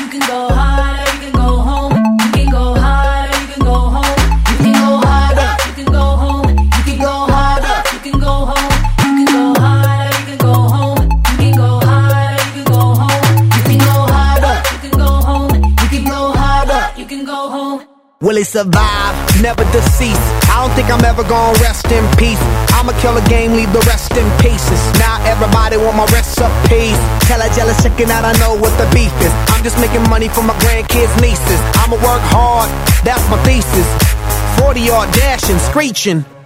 You can go hard or you can go home. You can go hard or you can go home. You can go harder, you can go home. You can go harder, you can go home. You can go harder, you can go home. You can go harder, you can go home. You can go harder, you can go home. You can go harder, you can go home. Will he survive? Never deceased. I don't think I'm ever gonna rest in peace. I'ma kill a game, leave the rest in pieces. Now everybody want my recipes. Tell a jealous chicken that I know what the beef is. I'm just making money for my grandkids, nieces. I'ma work hard, that's my thesis. 40 yard dashing, screeching.